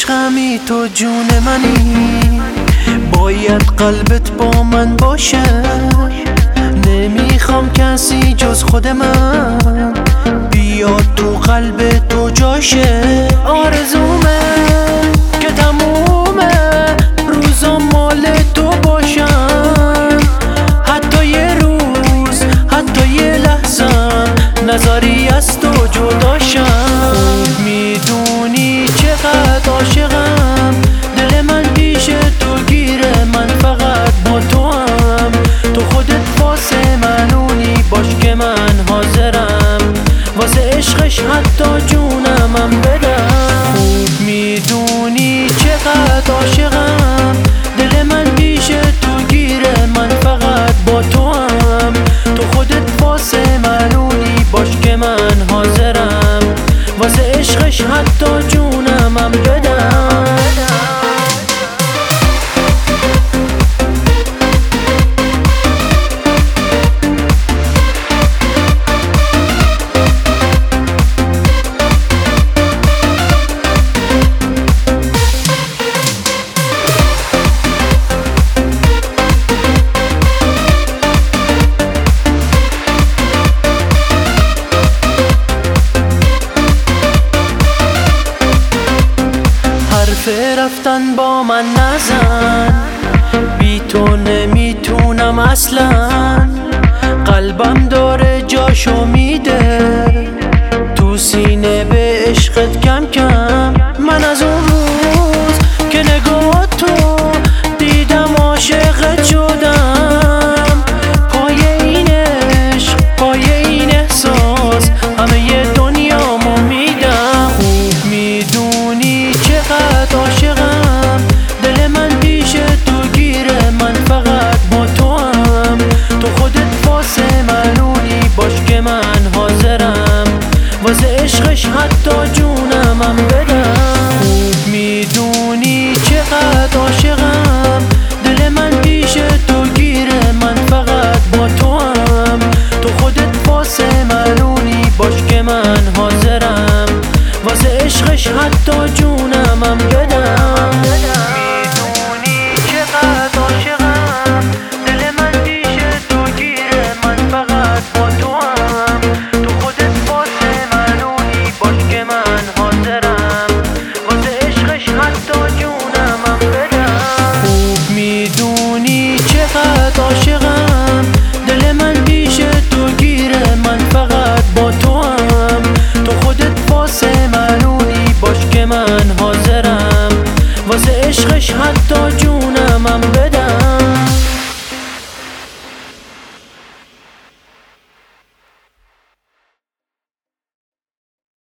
عشقمی تو جون منی، باید قلبت با من باشه. نمیخوام کسی جز خود من بیاد تو قلب تو جاشه. آرزومه که تمومه روزا مال تو باشم، حتی یه روز حتی یه لحظه نظری از تو جداشم. میدونی چقدر عاشقم، دل من پیش تو گیره، من فقط با تو هم. تو خودت واسه منونی باش که من حاضرم، واسه عشقش حتی جونمم بدم. میدونی چقدر عاشقم، دل من پیش تو گیره، من فقط با تو هم. تو خودت واسه منونی باش که من حاضرم، واسه عشقش حتی جونمم بدم. رفتن با من نزن، بی تو نمیتونم اصلا. قلبم داره جاشو میده تو سینه به عشقت کم کم. من از اون روز که نگاه تو دیدم عاشقت شدم. پای این عشق پای این احساس همه دنیامو میدم. میدونی چقدر عاشقم، دل من پیش تو گیره، من فقط با تو هم. تو خودت واسه منونی باش که من حاضرم، واسه عشقش حتی جونمم بدم. میدونی چقدر عاشقم، دل من پیش تو گیره، من فقط با تو هم. تو خودت واسه منونی باش که من حاضرم، واسه عشقش حتی جونمم بدم. میدونی چقدر عاشقم، دل من پیش تو گیره، من فقط با تو هم. تو خودت واسه منونی باش که من حاضرم، واسه عشقش حتی جونمم بدم. میدونی چقدر عاشقم، دل من پیش تو گیره، من فقط با تو هم. تو خودت واسه منونی باش که من حاضرم، واسه عشقش حتی